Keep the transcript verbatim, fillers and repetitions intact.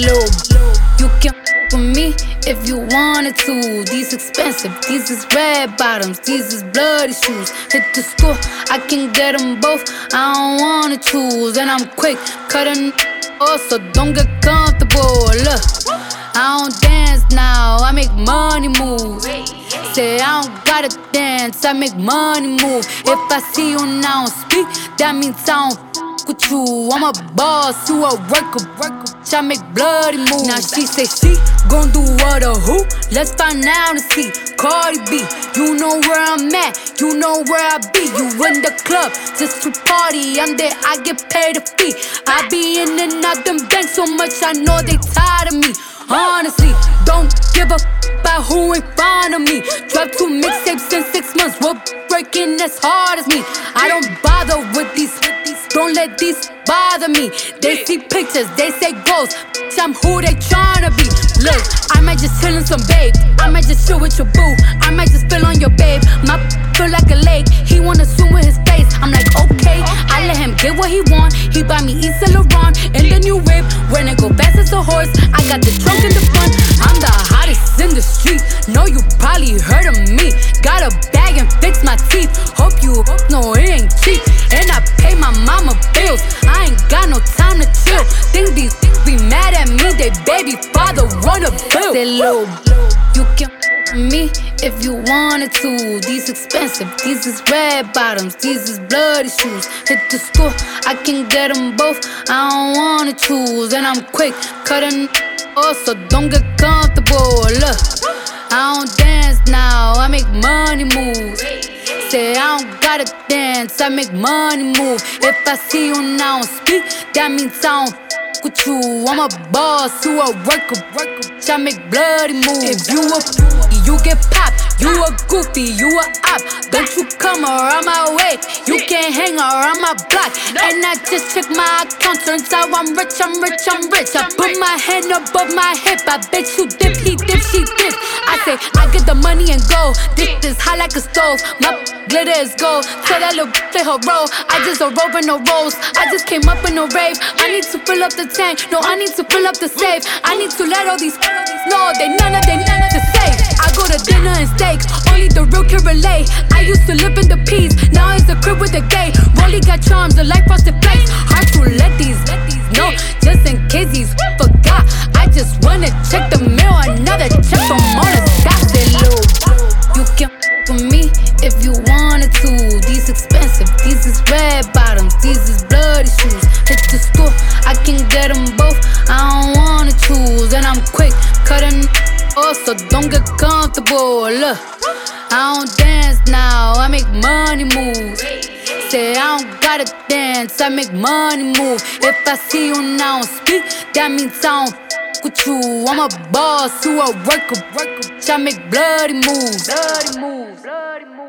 little, you can f with me if you wanted to. These expensive, these is red bottoms, these is bloody shoes. Hit the store, I can get them both, I don't wanna choose. And I'm quick, cutting off, so don't get comfortable. Look, I don't dance now, I make money move. Say I don't gotta dance, I make money move. If I see you now speak, that means I don't f with you. I'm a boss, you a worker, worker. I make bloody moves. Now she say she gon' do what or who? Let's find out and see. Cardi B, you know where I'm at, you know where I be. You in the club just to party, I'm there, I get paid a fee. I be in and out them banks so much, I know they tired of me. Honestly, don't give a f about who in front of me. Drop two mixtapes in six months, we're breaking as hard as me. I don't bother with these, don't let these bother me. They see pictures, they say ghosts, I'm who they tryna be. Look, I might just chill in some babe, I might just chill with your boo, I might just spill on your babe. My feel like a lake, he wanna swim with his face. I'm like, okay, I let him get what he want. He buy me East Saint Laurent and the new whip. When it go fast as a horse, I got the trunk in the front. I'm the hottest in the street, know you probably heard of me. Got a bag and fix my teeth, hope you know it ain't cheap. And I pay my mama bills, I ain't got no time to chill. Think these be mad at me, they baby father wanna build. Say little, you can f me if you wanted to. These expensive, these is red bottoms, these is bloody shoes. Hit the store, I can get them both, I don't wanna choose. And I'm quick, cutting off, so don't get comfortable. Look, I don't dance now, I make money move. Say I don't gotta dance, I make money move. If I see you now speak, that means I don't f with you. I'm a boss, you a worker, worker. I make bloody moves. If you a f, you get popped. You a goofy, you a op. Don't you come around my way, you can't hang around my block. And I just check my account, turns out I'm rich, I'm rich, I'm rich. I put my hand above my hip, I bet you dip, he dip, she dip. I say, I get the money and go, this is hot like a stove. My glitter is gold, tell that little play her role. I just a rope and no rolls, I just came up in a rave. I need to fill up the tank, no, I need to fill up the safe. I need to let all these know they none of they none of the safe. I go to dinner and steak, only the real can relate. I used to live in the peas, now it's a crib with a gay. Rolly got charms, the light frosted flakes. Hard to let these, let these know, just in case he's forgot. I just wanna check the mail, another check from all the stocks. Say low, you can f with me if you wanted to. These expensive, these is red bottoms, these is bloody shoes. Hit the store, I can get them both, I don't wanna choose. And I'm quick, cutting off, so don't get comfortable. Look, I don't dance now, I make money move. Say I don't gotta dance, I make money move. If I see you now speak, that means I don't f with you. I'm a boss, you a worker, worker. I make bloody moves. Bloody moves. Bloody moves.